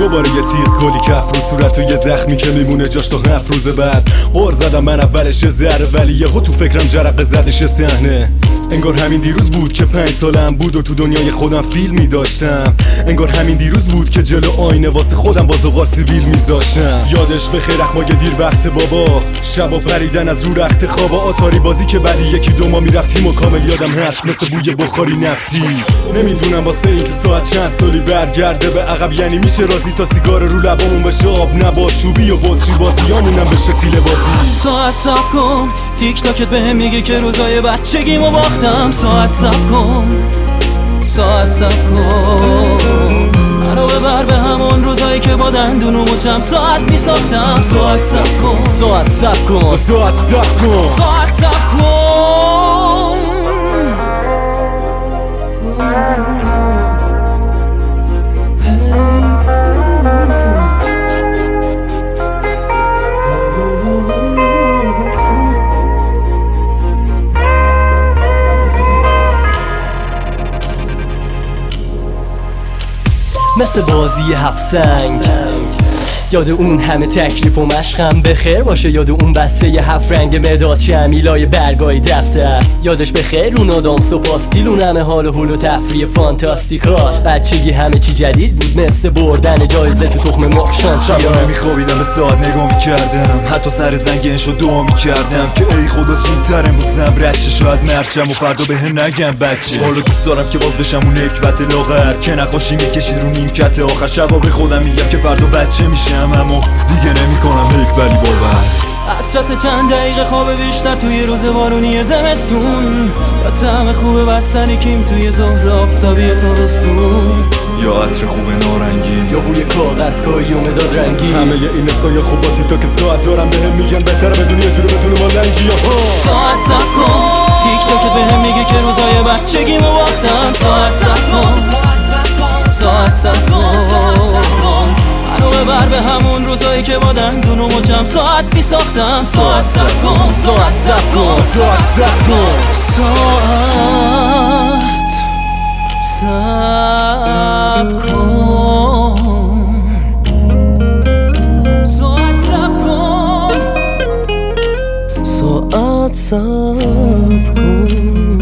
دوباره یه تیغ کلی کف رو صورت و یه زخمی که میمونه جاش تا 7 روز بعد. قر زدم من اولش ذره ولی یهو تو فکرم جرقه زدش صحنه. انگار همین دیروز بود که 5 سالم بود و تو دنیای خودم فیلمی داشتم. انگار همین دیروز بود که جلو آینه واسه خودم بازوقار سیویل میذاشتم. یادش بخیر اخماگ دیر وقت بابا، شبا پریدن از رو رخت خوابا، آتاری بازی که بعدی یکی دو ما میرفتیم و کامل یادم هست مثل بوی بخاری نفتی. نمیدونم واسه اینکه ساعت چند سالی برگرده به عقب یعنی میشه راضی تا سیگار رو لبامون بشه آب نبات چوبی و بطری بازیامونم بشه تیله بازی. ساعت سب کن تیک تاکت بهم میگه که روزای بچگیمو باختم. ساعت سب کن، ساعت سب کن، منو ببر به همون روزایی که با دندون و مچم ساعت میساختم. ساعت سب کن، ساعت سب کن، ساعت سب کن، ساعت سب کن. مثل بازی 7 سنگ یاد اون همه تکلیف و مشقم بخیر باشه. یاد اون بسته 7 رنگ مداد شمیلای برگای دفتر. یادش بخیر اون آدامس و پاستیل، اون همه حال و حول و تفریح فانتاستیکا. بچگی همه چی جدید بود مثل بردن جایزه تو تخم مرغ شانسیا. شبا نمیخوابیدم به ساعت نگاه میکردم، حتی سر زنگ انشا دعا میکردم که ای خدا زودتر امروزم رد شه، شاید مرچم و فردا بهم نگم بچه. حالا دوست دارم که باز بشم اون نکبت لاغر که نقاشی میکشید رو نیمکت آخر. شبا به خودم میگم که فردا بچه میشم اما دیگه نمیکنم حیف ولی باور. حسرت چند دقیقه خواب بیشتر توی روز بارونی زمستون، یا طعم خوب بستنی کیم توی ظهر آفتابی تابستون، یا عطر خوب نارنگی، یا بوی کاغذ کایی و مداد رنگی. همه این سایه خوباتی تا که ساعت دارم بهم میگن بهتره بدونی یه جوری بدون ما لنگی. ساعت سب کن تیک تاکت بهم میگه که روزای بچگیمو باختم. ساعت سب کن، ساعت سب کن، منو ببر به همون روزایی که با دندون و مچم ساعت میساختم. ساعت سب کن، ساعت سب کن، ساعت سب کن، ساعت سب کن، ساعت سب کن، ساعت سب کن.